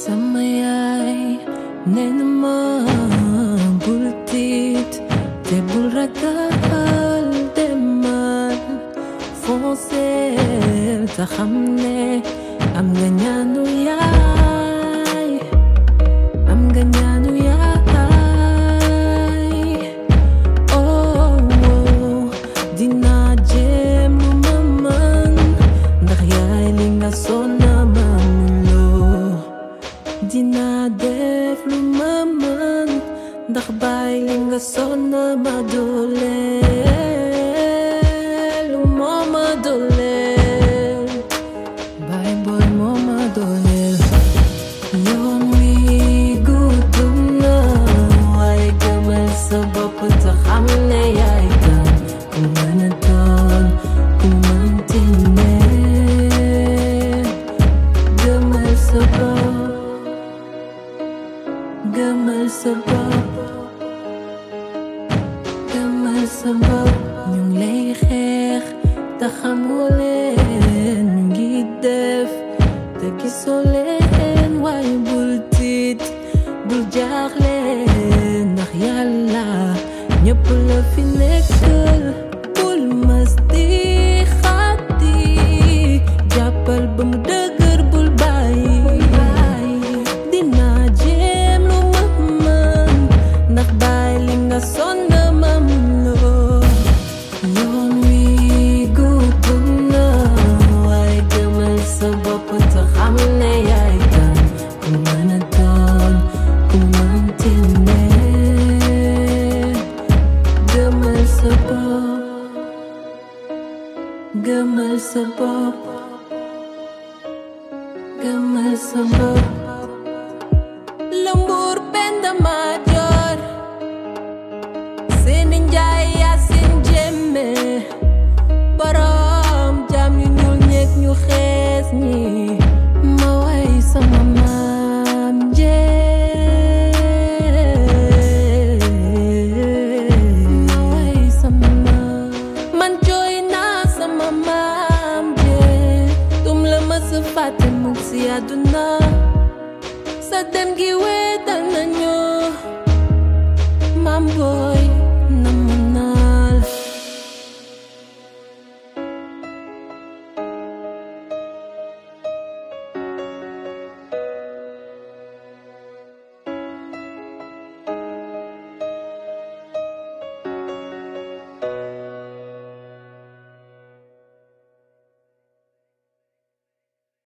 Sama yaay nee na ma bul tiit te bul ragal demal foncel te xam ne am nga ñaanu yaay am nga ñaanu yaay oh dinaa jéem lu ma mën ndax yaay li nga sonna ma muloo dinaa def lu ma mën ndax baay li nga sonna ma dooleel lu moo ma dooleel baay booy moo ma dooleel yoon wi gudd na waaye gëmal sa bopp te xam ne yaay kan ku mën a doon ku mënti ne gëmal sa bopp gëmal sa bopp gëmal sa bopp ñu ngi lay xeex te xamoo leen ñu ngi def te gisoo leen waaye bul tiit bul jaaxle ndax yàlla ñëpp la fi nekkal bul mas di xaati jàppal ba mu dëgër bul bàyyi dinaa jéem lu ma mën ndax bàyyi li nga sonn mam loo yoon wi gudd na waaye gëmal sa bopp te xam ne yaay kan ku mën a doon ku mënti ne gëmal sa bopp gëmal sa bopp gëmal sa bopp Lëmbuur Penda Maajoor Seeni Njaay Yaasin Jéeme borom jam yu ñuul ñeek ñu xees ñi ma way sama maam jee ma way sama maam man jooy naa sama maam jee dum la mës a fàtte mukk si àdduna sa dem gi weetal nañu maam booy